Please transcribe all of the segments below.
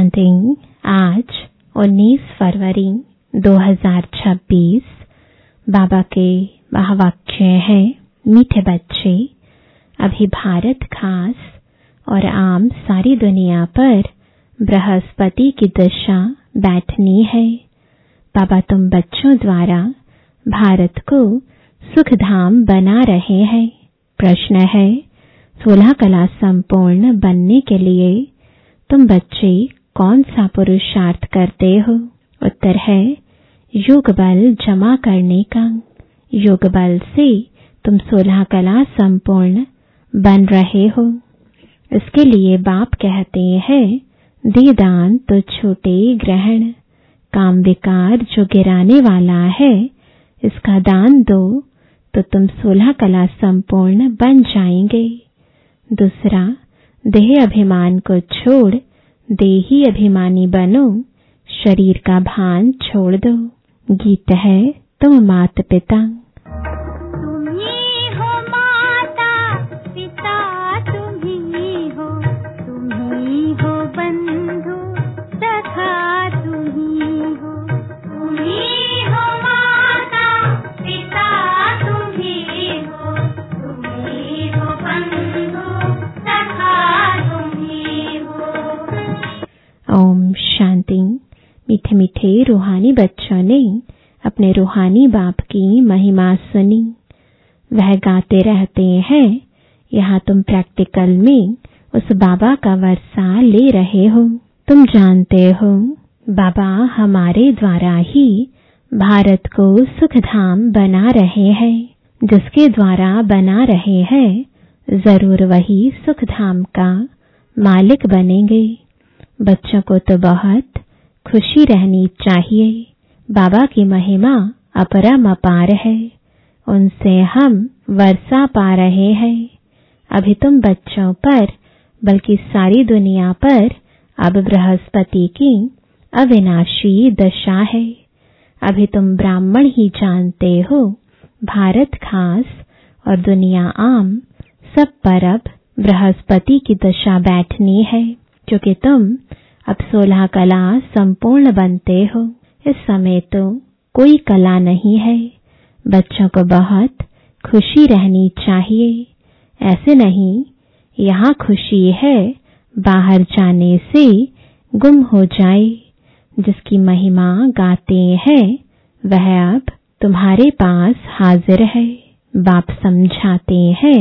शांति। आज 19 फरवरी 2026 बाबा के महावाक्य है, मीठे बच्चे, अभी भारत खास और आम सारी दुनिया पर बृहस्पति की दशा बैठनी है। बाबा तुम बच्चों द्वारा भारत को सुखधाम बना रहे हैं। प्रश्न है, 16 कला संपूर्ण बनने के लिए तुम बच्चे कौन सा पुरुषार्थ करते हो? उत्तर है योग बल जमा करने का। योग बल से तुम 16 कला संपूर्ण बन रहे हो। इसके लिए बाप कहते हैं, दे दान तो छोटे ग्रहण, काम विकार जो गिराने वाला है इसका दान दो तो तुम 16 कला संपूर्ण बन जाएंगे। दूसरा, देह अभिमान को छोड़ देही अभिमानी बनो, शरीर का भान छोड़ दो। गीत है, तुम मात पिता मीठे मीठे रूहानी बच्चों ने अपने रूहानी बाप की महिमा सुनी। वह गाते रहते हैं, यहाँ तुम प्रैक्टिकल में उस बाबा का वर्षा ले रहे हो। तुम जानते हो बाबा हमारे द्वारा ही भारत को सुखधाम बना रहे हैं। जिसके द्वारा बना रहे हैं जरूर वही सुखधाम का मालिक बनेंगे। बच्चों को तो बहुत खुशी रहनी चाहिए। बाबा की महिमा अपरम अपार है, उनसे हम वर्षा पा रहे हैं। अभी तुम बच्चों पर बल्कि सारी दुनिया पर अब बृहस्पति की अविनाशी दशा है। अभी तुम ब्राह्मण ही जानते हो, भारत खास और दुनिया आम सब पर अब बृहस्पति की दशा बैठनी है, क्योंकि तुम अब 16 कला संपूर्ण बनते हो। इस समय तो कोई कला नहीं है। बच्चों को बहुत खुशी रहनी चाहिए। ऐसे नहीं यहाँ खुशी है बाहर जाने से गुम हो जाए। जिसकी महिमा गाते हैं वह अब तुम्हारे पास हाजिर है। बाप समझाते हैं,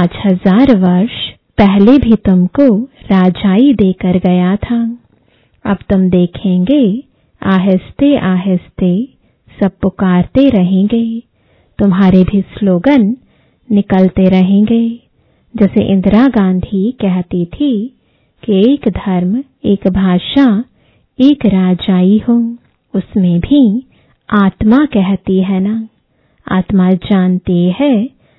5000 वर्ष पहले भी तुमको राजाई देकर गया था। अब तुम देखेंगे आहिस्ते आहिस्ते सब पुकारते रहेंगे। तुम्हारे भी स्लोगन निकलते रहेंगे। जैसे इंदिरा गांधी कहती थी कि एक धर्म, एक भाषा, एक राजाई हो, उसमें भी आत्मा कहती है ना। आत्मा जानती है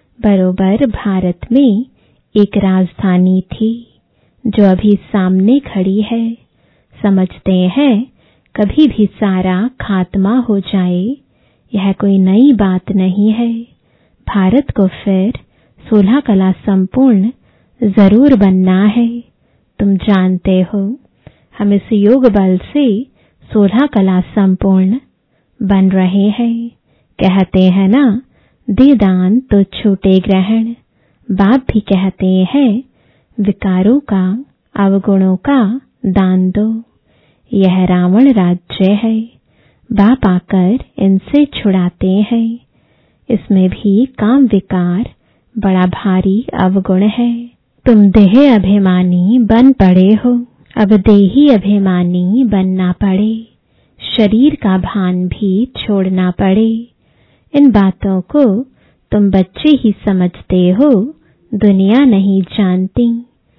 बरोबर भारत में एक राजधानी थी जो अभी सामने खड़ी है। समझते हैं कभी भी सारा खात्मा हो जाए, यह कोई नई बात नहीं है। भारत को फिर 16 कला संपूर्ण जरूर बनना है। तुम जानते हो हम इस योग बल से 16 कला संपूर्ण बन रहे हैं। कहते हैं ना, दे दान तो छोटे ग्रहण। बाप भी कहते हैं, विकारों का, अवगुणों का दान दो। यह रावण राज्य है। बाप आकर इनसे छुड़ाते हैं। इसमें भी काम विकार बड़ा भारी अवगुण है। तुम देह अभिमानी बन पड़े हो, अब देही अभिमानी बनना पड़े। शरीर का भान भी छोड़ना पड़े। इन बातों को तुम बच्चे ही समझते हो, दुनिया नहीं जानती।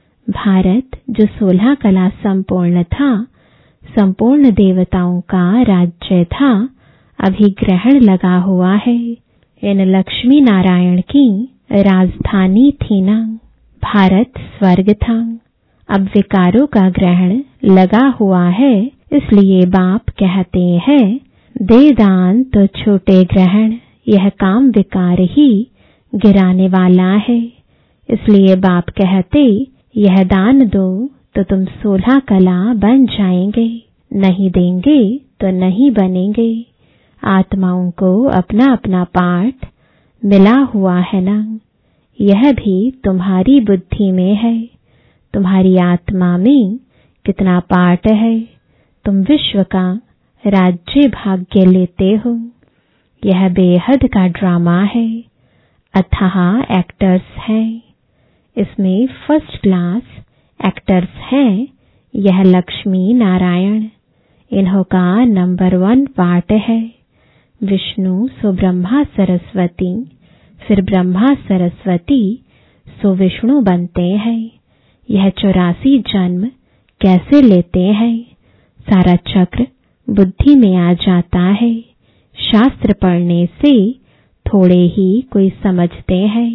भारत जो 16 कला संपूर्ण था, संपूर्ण देवताओं का राज्य था, अभी ग्रहण लगा हुआ है। इन लक्ष्मी नारायण की राजधानी थी ना। भारत स्वर्ग था। अब विकारों का ग्रहण लगा हुआ है, इसलिए बाप कहते हैं, दे दान तो छोटे ग्रहण। यह काम विकार ही गिराने वाला है। इसलिए बाप कहते, यह दान दो तो तुम 16 कला बन जाएंगे, नहीं देंगे तो नहीं बनेंगे। आत्माओं को अपना अपना पार्ट मिला हुआ है ना, यह भी तुम्हारी बुद्धि में है। तुम्हारी आत्मा में कितना पार्ट है, तुम विश्व का राज्य भाग्य लेते हो। यह बेहद का ड्रामा है, अथाह एक्टर्स हैं, इसमें फर्स्ट क्लास एक्टर्स हैं। यह लक्ष्मी नारायण, इन्हों का नंबर 1 पार्ट है। विष्णु सो ब्रह्मा सरस्वती, फिर ब्रह्मा सरस्वती सो विष्णु बनते हैं। यह 84 जन्म कैसे लेते हैं, सारा चक्र बुद्धि में आ जाता है। शास्त्र पढ़ने से थोड़े ही कोई समझते हैं,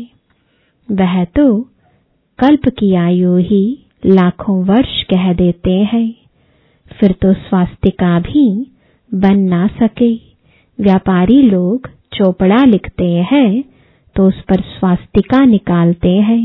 वह तो कल्प की आयु ही लाखों वर्ष कह देते हैं। फिर तो स्वास्तिका भी बन ना सके। व्यापारी लोग चोपड़ा लिखते हैं तो उस पर स्वास्तिका निकालते हैं,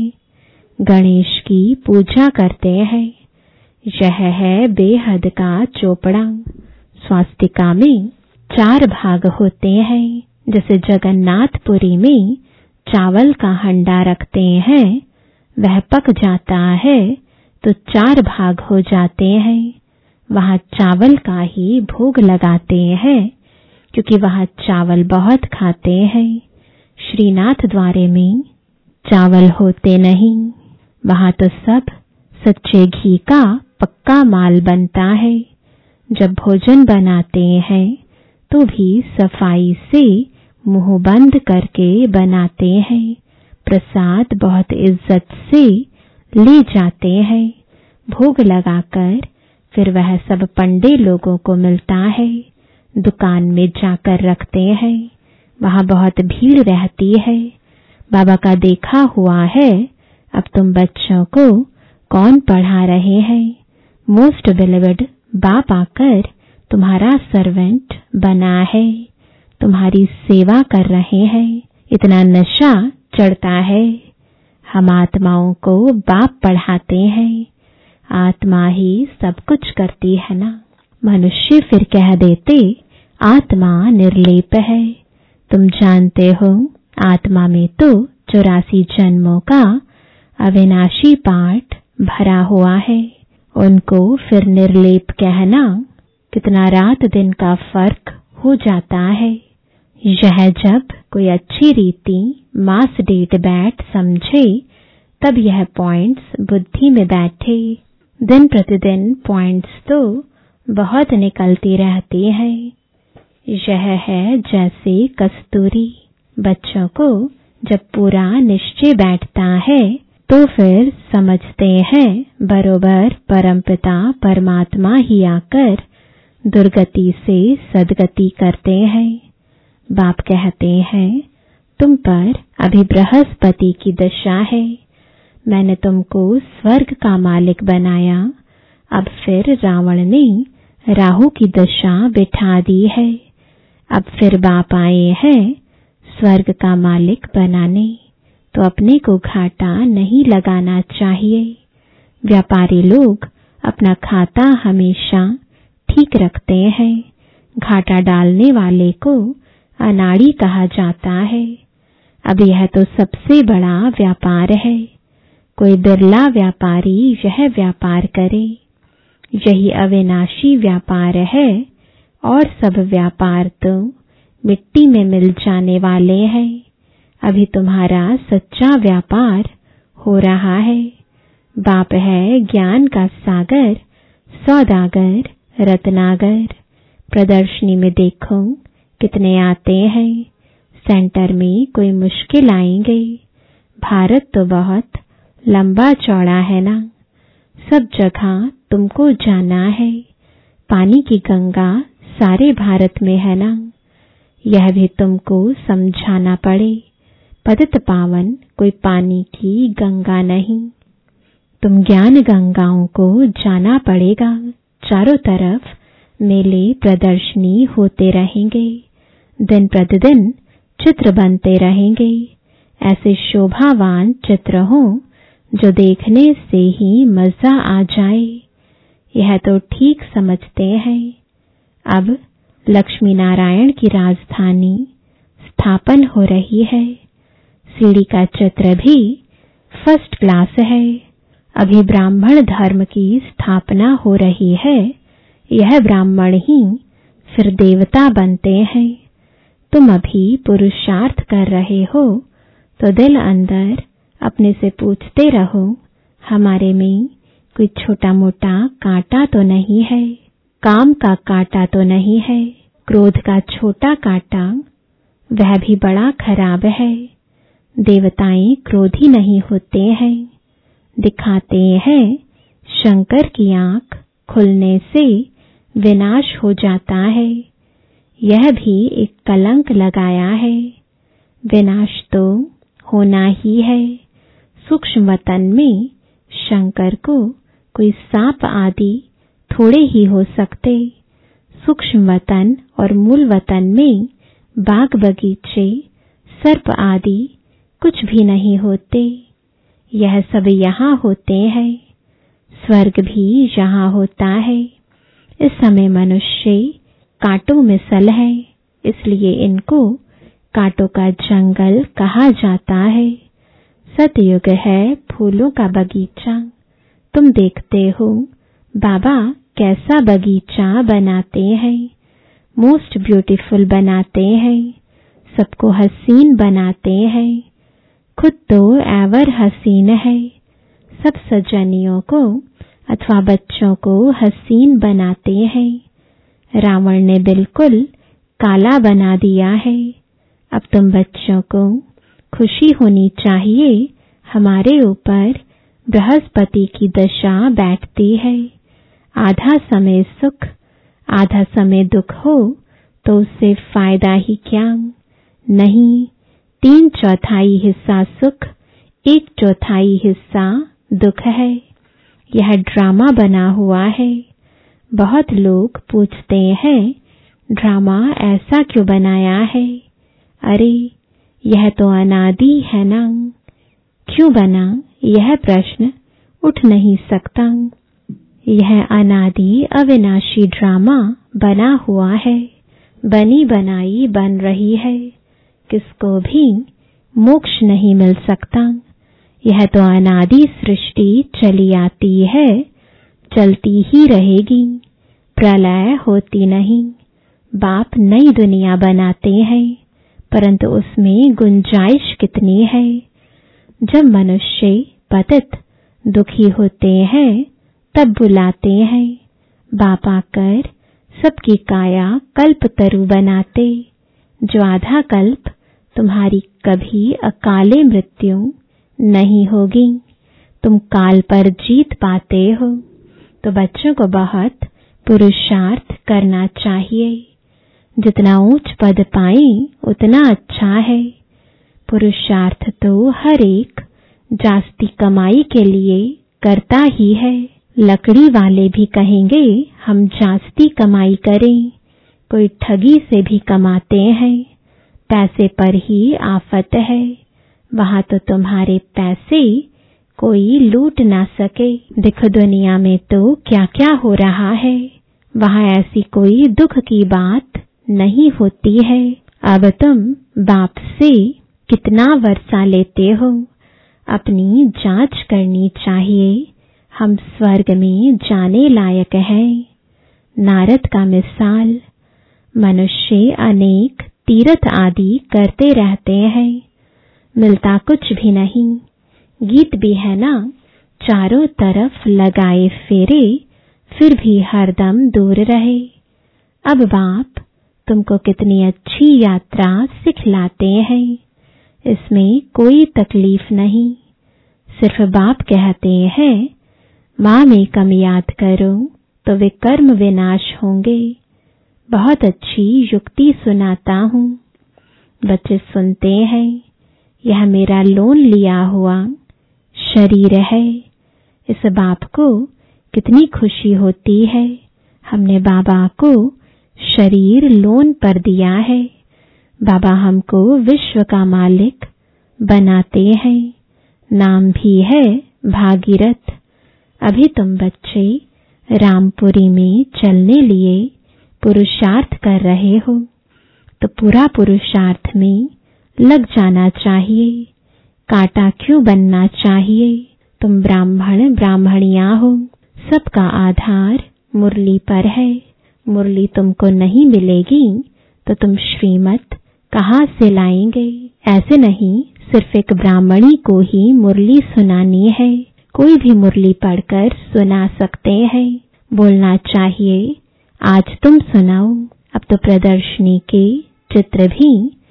गणेश की पूजा करते हैं। यह है बेहद का चोपड़ा। स्वास्तिका में 4 भाग होते हैं। जैसे जगन्नाथपुरी में चावल का हंडा रखते हैं, वह पक जाता है तो 4 भाग हो जाते हैं। वहां चावल का ही भोग लगाते हैं, क्योंकि वहां चावल बहुत खाते हैं। श्रीनाथ द्वारे में चावल होते नहीं, वहां तो सब सच्चे घी का पक्का माल बनता है। जब भोजन बनाते हैं तो भी सफाई से मुंह बंद करके बनाते हैं। प्रसाद बहुत इज्जत से ले जाते हैं। भोग लगाकर फिर वह सब पंडे लोगों को मिलता है, दुकान में जाकर रखते हैं। वहां बहुत भीड़ रहती है। बाबा का देखा हुआ है। अब तुम बच्चों को कौन पढ़ा रहे हैं? मोस्ट बिलीव्ड बाप आकर तुम्हारा सर्वेंट बना है, तुम्हारी सेवा कर रहे हैं। इतना नशा चढ़ता है। हम आत्माओं को बाप पढ़ाते हैं, आत्मा ही सब कुछ करती है ना। मनुष्य फिर कह देते आत्मा निर्लेप है। तुम जानते हो आत्मा में तो 84 जन्मों का अविनाशी पाठ भरा हुआ है। उनको फिर निर्लेप कहना कितना रात दिन का फर्क हो जाता है। यह जब कोई अच्छी रीति मास डेट बैठ समझे तब यह पॉइंट्स बुद्धि में बैठे। दिन प्रतिदिन पॉइंट्स तो बहुत निकलती रहती है। यह है जैसे कस्तूरी। बच्चों को जब पूरा निश्चय बैठता है तो फिर समझते हैं बरोबर परमपिता परमात्मा ही आकर दुर्गति से सदगति करते हैं। बाप कहते हैं तुम पर अभी बृहस्पति की दशा है, मैंने तुमको स्वर्ग का मालिक बनाया। अब फिर रावण ने राहु की दशा बिठा दी है। अब फिर बाप आए हैं स्वर्ग का मालिक बनाने, तो अपने को घाटा नहीं लगाना चाहिए। व्यापारी लोग अपना खाता हमेशा ठीक रखते हैं। घाटा डालने वाले को अनाड़ी कहा जाता है। अब यह तो सबसे बड़ा व्यापार है। कोई बिरला व्यापारी यह व्यापार करे। यही अविनाशी व्यापार है, और सब व्यापार तो मिट्टी में मिल जाने वाले हैं। अभी तुम्हारा सच्चा व्यापार हो रहा है। बाप है ज्ञान का सागर, सौदागर, रत्नागर। प्रदर्शनी में देखो कितने आते हैं। सेंटर में कोई मुश्किल आएंगे। भारत तो बहुत लंबा चौड़ा है ना, सब जगह तुमको जाना है। पानी की गंगा सारे भारत में है ना, यह भी तुमको समझाना पड़े। पतित पावन कोई पानी की गंगा नहीं, तुम ज्ञान गंगाओं को जाना पड़ेगा। चारों तरफ मेले प्रदर्शनी होते रहेंगे। दिन प्रतिदिन चित्र बनते रहेंगे। ऐसे शोभावान चित्र हों जो देखने से ही मजा आ जाए, यह तो ठीक समझते हैं। अब लक्ष्मी नारायण की राजधानी स्थापन हो रही है। सीढ़ी का चित्र भी फर्स्ट क्लास है। अभी ब्राह्मण धर्म की स्थापना हो रही है। यह ब्राह्मण ही फिर देवता बनते हैं। तुम अभी पुरुषार्थ कर रहे हो तो दिल अंदर अपने से पूछते रहो, हमारे में कोई छोटा मोटा कांटा तो नहीं है, काम का कांटा तो नहीं है, क्रोध का छोटा कांटा वह भी बड़ा खराब है। देवताएं क्रोधी नहीं होते हैं, दिखाते हैं शंकर की आंख खुलने से विनाश हो जाता है। यह भी एक कलंक लगाया है। विनाश तो होना ही है। सूक्ष्म वतन में शंकर को कोई सांप आदि थोड़े ही हो सकते। सूक्ष्म वतन और मूल वतन में बाग बगीचे सर्प आदि कुछ भी नहीं होते। यह सब यहाँ होते हैं। स्वर्ग भी यहाँ होता है। इस समय मनुष्य कांटों में सल है, इसलिए इनको कांटों का जंगल कहा जाता है। सतयुग है फूलों का बगीचा। तुम देखते हो बाबा कैसा बगीचा बनाते हैं, मोस्ट ब्यूटीफुल बनाते हैं, सबको हसीन बनाते हैं। खुद तो एवर हसीन है। सब सज्जनियों को अथवा बच्चों को हसीन बनाते हैं। रावण ने बिल्कुल काला बना दिया है। अब तुम बच्चों को खुशी होनी चाहिए, हमारे ऊपर बृहस्पति की दशा बैठती है। आधा समय सुख आधा समय दुख हो तो उससे फायदा ही क्या। नहीं, 3/4 हिस्सा सुख, 1/4 हिस्सा दुख है। यह ड्रामा बना हुआ है। बहुत लोग पूछते हैं ड्रामा ऐसा क्यों बनाया है। अरे यह तो अनादि है ना, क्यों बना यह प्रश्न उठ नहीं सकता। यह अनादि अविनाशी ड्रामा बना हुआ है। बनी बनाई बन रही है। किसको भी मोक्ष नहीं मिल सकता। यह तो अनादि सृष्टि चली आती है, चलती ही रहेगी। प्रलय होती नहीं। बाप नई दुनिया बनाते हैं, परंतु उसमें गुंजाइश कितनी है। जब मनुष्य पतित दुखी होते हैं तब बुलाते हैं। बाप आकर सबकी काया कल्प तरु बनाते। जो आधा कल्प तुम्हारी कभी अकाले मृत्यु नहीं होगी। तुम काल पर जीत पाते हो। तो बच्चों को बहुत पुरुषार्थ करना चाहिए। जितना ऊंच पद पाए उतना अच्छा है। पुरुषार्थ तो हर एक जास्ती कमाई के लिए करता ही है। लकड़ी वाले भी कहेंगे हम जास्ती कमाई करें। कोई ठगी से भी कमाते हैं। पैसे पर ही आफत है। वहां तो तुम्हारे पैसे कोई लूट ना सके। देखो दुनिया में तो क्या क्या हो रहा है। वहां ऐसी कोई दुख की बात नहीं होती है। अब तुम बाप से कितना वर्षा लेते हो, अपनी जांच करनी चाहिए। हम स्वर्ग में जाने लायक हैं। नारद का मिसाल। मनुष्य अनेक तीर्थ आदि करते रहते हैं, मिलता कुछ भी नहीं। गीत भी है ना, चारों तरफ लगाए फेरे फिर भी हरदम दूर रहे। अब बाप तुमको कितनी अच्छी यात्रा सिखलाते हैं। इसमें कोई तकलीफ नहीं। सिर्फ बाप कहते हैं माँ में कम याद करो तो वे कर्म विनाश होंगे। बहुत अच्छी युक्ति सुनाता हूँ। बच्चे सुनते हैं। यह मेरा लोन लिया हुआ शरीर है। इस बाप को कितनी खुशी होती है। हमने बाबा को शरीर लोन पर दिया है। बाबा हमको विश्व का मालिक बनाते हैं। नाम भी है भागीरथ, अभी तुम बच्चे रामपुरी में चलने लिए पुरुषार्थ कर रहे हो, तो पूरा पुरुषार्थ में लग जाना चाहिए। कांटा क्यों बनना चाहिए? तुम ब्राह्मण ब्राह्मणियां हो, सबका आधार मुरली पर है। मुरली तुमको नहीं मिलेगी तो तुम श्रीमत कहाँ से लाएंगे? ऐसे नहीं सिर्फ एक ब्राह्मणी को ही मुरली सुनानी है, कोई भी मुरली पढ़कर सुना सकते हैं। बोलना चाहिए आज तुम सुनाओ। अब तो प्रदर्शनी के चित्र भी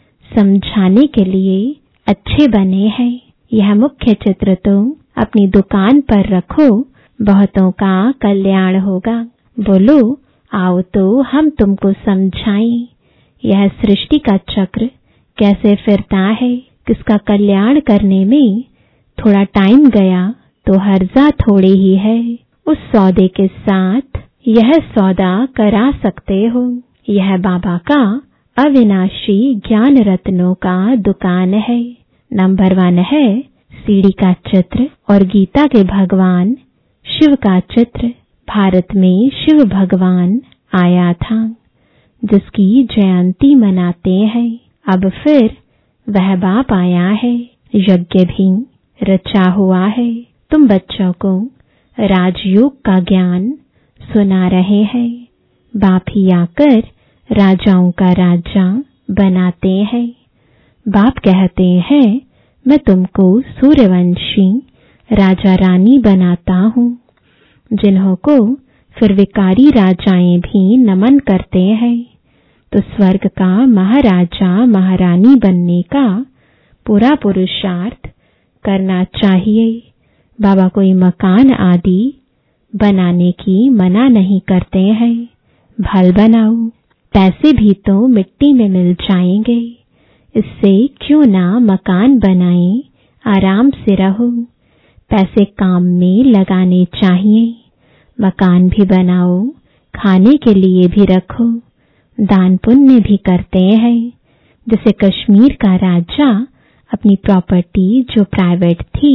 समझाने के लिए अच्छे बने हैं। यह मुख्य चित्र तो अपनी दुकान पर रखो, बहुतों का कल्याण होगा। बोलो आओ तो हम तुमको समझाएं, यह सृष्टि का चक्र कैसे फिरता है। किसका कल्याण करने में थोड़ा टाइम गया तो हर्जा थोड़ी ही है। उस सौदे के साथ यह सौदा करा सकते हो। यह बाबा का अविनाशी ज्ञान रत्नों का दुकान है। नंबर 1 है सीढ़ी का चित्र और गीता के भगवान शिव का चित्र। भारत में शिव भगवान आया था, जिसकी जयंती मनाते हैं। अब फिर वह बाप आया है, यज्ञ भी रचा हुआ है। तुम बच्चों को राजयोग का ज्ञान सुना रहे हैं। बाप ही आकर राजाओं का राजा बनाते हैं। बाप कहते हैं मैं तुमको सूर्यवंशी राजा रानी बनाता हूँ, जिन्हों को फिर विकारी राजाएं भी नमन करते हैं। तो स्वर्ग का महाराजा महारानी बनने का पूरा पुरुषार्थ करना चाहिए। बाबा कोई मकान आदि बनाने की मना नहीं करते हैं। भल बनाओ, पैसे भी तो मिट्टी में मिल जाएंगे। इससे क्यों ना मकान बनाएं, आराम से रहो। पैसे काम में लगाने चाहिए। मकान भी बनाओ, खाने के लिए भी रखो, दान पुण्य भी करते हैं। जैसे कश्मीर का राजा अपनी प्रॉपर्टी जो प्राइवेट थी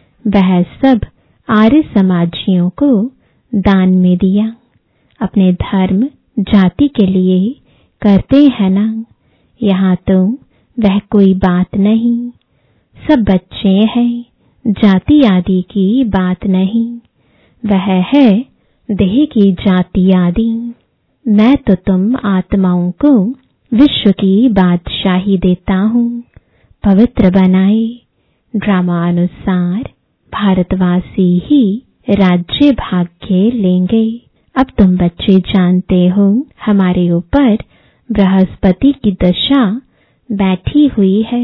वह सब आर्य समाजियों को दान में दिया। अपने धर्म जाति के लिए करते हैं ना। यहाँ तो वह कोई बात नहीं, सब बच्चे हैं, जाति आदि की बात नहीं। वह है देह की जाति आदि। मैं तो तुम आत्माओं को विश्व की बादशाही देता हूँ। पवित्र बनाए ड्रामा अनुसार भारतवासी ही राज्य भाग्य लेंगे। अब तुम बच्चे जानते हो हमारे ऊपर बृहस्पति की दशा बैठी हुई है।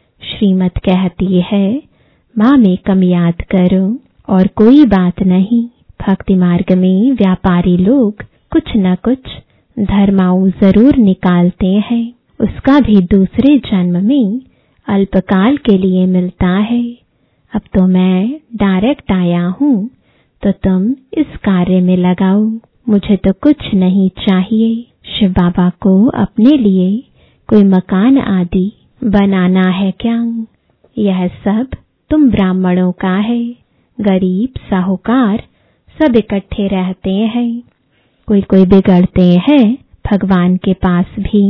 श्रीमत कहती है माँ में कम याद करो और कोई बात नहीं। भक्ति मार्ग में व्यापारी लोग कुछ न कुछ धर्माऊ जरूर निकालते हैं, उसका भी दूसरे जन्म में अल्पकाल के लिए मिलता है। अब तो मैं डायरेक्ट आया हूँ तो तुम इस कार्य में लगाओ। मुझे तो कुछ नहीं चाहिए। शिव बाबा को अपने लिए कोई मकान आदि बनाना है क्या? यह सब तुम ब्राह्मणों का है। गरीब साहूकार सब इकट्ठे रहते हैं। कोई कोई बिगड़ते हैं, भगवान के पास भी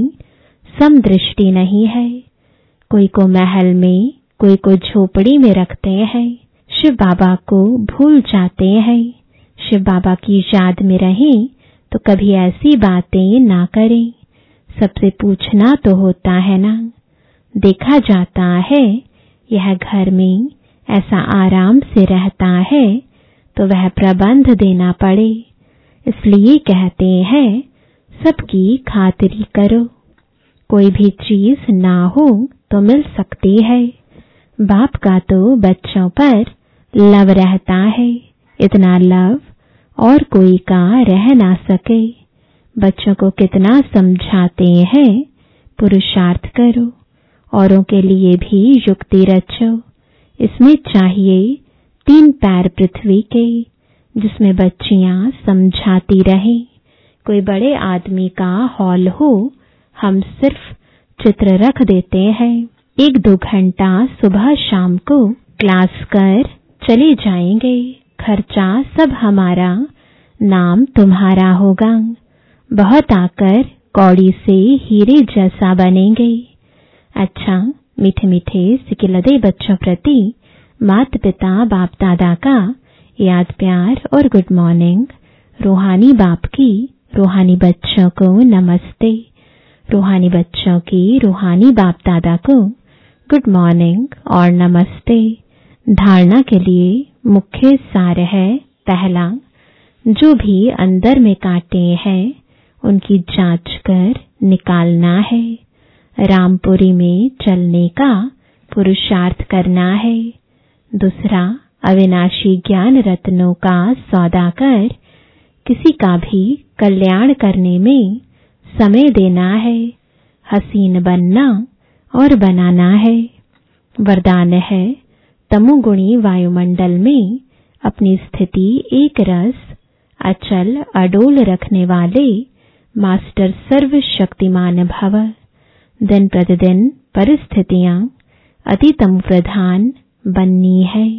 समदृष्टि नहीं है। कोई को महल में, कोई को झोपड़ी में रखते हैं। शिव बाबा को भूल जाते हैं। शिव बाबा की याद में रहें तो कभी ऐसी बातें ना करें। सबसे पूछना तो होता है ना। देखा जाता है यह घर में ऐसा आराम से रहता है तो वह प्रबंध देना पड़े। इसलिए कहते हैं सबकी खातिरी करो। कोई भी चीज ना हो तो मिल सकती है। बाप का तो बच्चों पर लव रहता है, इतना लव और कोई का रह ना सके। बच्चों को कितना समझाते हैं, पुरुषार्थ करो, औरों के लिए भी युक्ति रचो। इसमें चाहिए 3 पैर पृथ्वी के, जिसमें बच्चियां समझाती रहें। कोई बड़े आदमी का हॉल हो, हम सिर्फ चित्र रख देते हैं। 1-2 घंटा सुबह शाम को क्लास कर चले जाएंगे, खर्चा सब हमारा, नाम तुम्हारा होगा। बहुत आकर कौड़ी से हीरे जैसा बनेंगे। अच्छा, मीठे मीठे सिकिलदे बच्चों प्रति माता पिता बाप दादा का याद प्यार और गुड मॉर्निंग। रूहानी बाप की रूहानी बच्चों को नमस्ते। रूहानी बच्चों की रूहानी बाप दादा को गुड मॉर्निंग और नमस्ते। धारणा के लिए मुख्य सार है, पहला, जो भी अंदर में कांटे हैं उनकी जांच कर निकालना है। रामपुरी में चलने का पुरुषार्थ करना है। दूसरा, अविनाशी ज्ञान रत्नों का सौदा कर किसी का भी कल्याण करने में समय देना है। हसीन बनना और बनाना है। वरदान है, तमोगुणी वायुमंडल में अपनी स्थिति एक रस अचल अडोल रखने वाले मास्टर सर्वशक्तिमान भव। दिन प्रतिदिन परिस्थितियां अति तम प्रधान बननी है।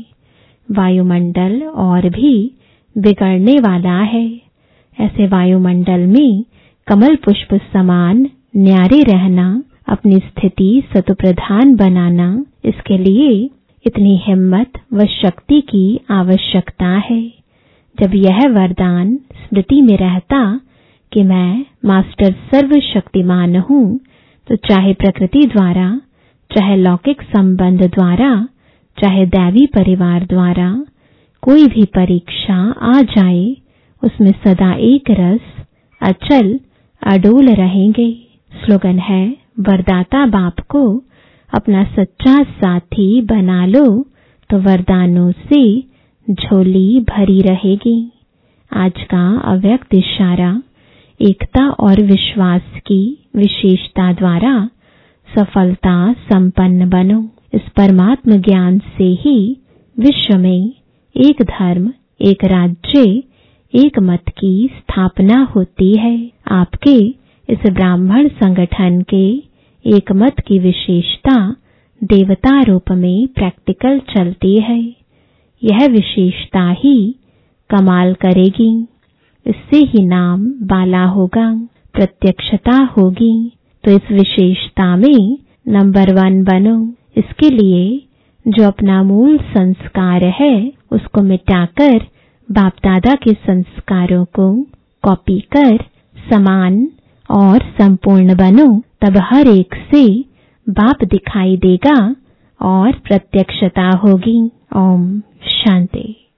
वायुमंडल और भी बिगड़ने वाला है। ऐसे वायुमंडल में कमल पुष्प समान न्यारे रहना, अपनी स्थिति सतुप्रधान बनाना, इसके लिए इतनी हिम्मत व शक्ति की आवश्यकता है। जब यह वरदान स्मृति में रहता कि मैं मास्टर सर्वशक्तिमान हूँ, तो चाहे प्रकृति द्वारा, चाहे लौकिक संबंध द्वारा, चाहे दैवी परिवार द्वारा कोई भी परीक्षा आ जाए, उसमें सदा एक रस अचल अडोल रहेंगे। स्लोगन है, वरदाता बाप को अपना सच्चा साथी बना लो तो वरदानों से झोली भरी रहेगी। आज का अव्यक्त इशारा, एकता और विश्वास की विशेषता द्वारा सफलता संपन्न बनो। इस परमात्म ज्ञान से ही विश्व में एक धर्म, एक राज्य, एक मत की स्थापना होती है। आपके इस ब्राह्मण संगठन के एक मत की विशेषता देवता रूप में प्रैक्टिकल चलती है। यह विशेषता ही कमाल करेगी। इससे ही नाम बाला होगा, प्रत्यक्षता होगी। तो इस विशेषता में नंबर 1 बनो। इसके लिए जो अपना मूल संस्कार है उसको मिटाकर बाप दादा के संस्कारों को कॉपी कर समान और संपूर्ण बनो। तब हर एक से बाप दिखाई देगा और प्रत्यक्षता होगी। ओम शांति।